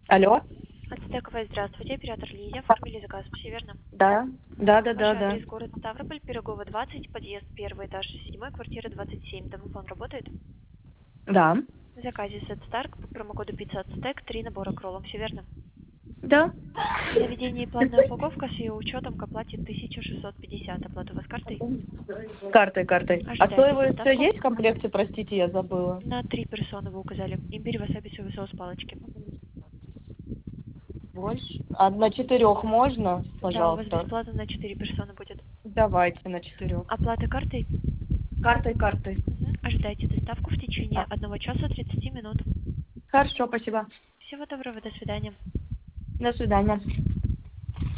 Алло? Ацтековая, здравствуйте, оператор Лидия, оформили заказ, все верно? Да, да, да, Ваш да, да. адрес город Ставрополь, Пирогова, 20, подъезд, первый этаж, 7, квартира 27. Домофон работает? Да, В заказе Сет Старк по промокоду пицца Ацтек, 3 набора к роллам, все верно? да. Заведение и платная упаковка с ее учетом к оплате 1650. Оплата у вас картой? Картой, картой. А Ожидаете соевое все доставку? есть в комплекте? Простите, я забыла. На 3 персоны вы указали. Имбирь, васаби, соевый соус, палочки. Больше? А на 4 можно, Да, у вас пожалуйста? бесплатно на 4 персоны будет. Давайте на 4. Оплата картой? Картой, картой. Ожидайте доставку в течение А, 1 часа 30 минут. хорошо, спасибо. Всего доброго, до свидания. До свидания.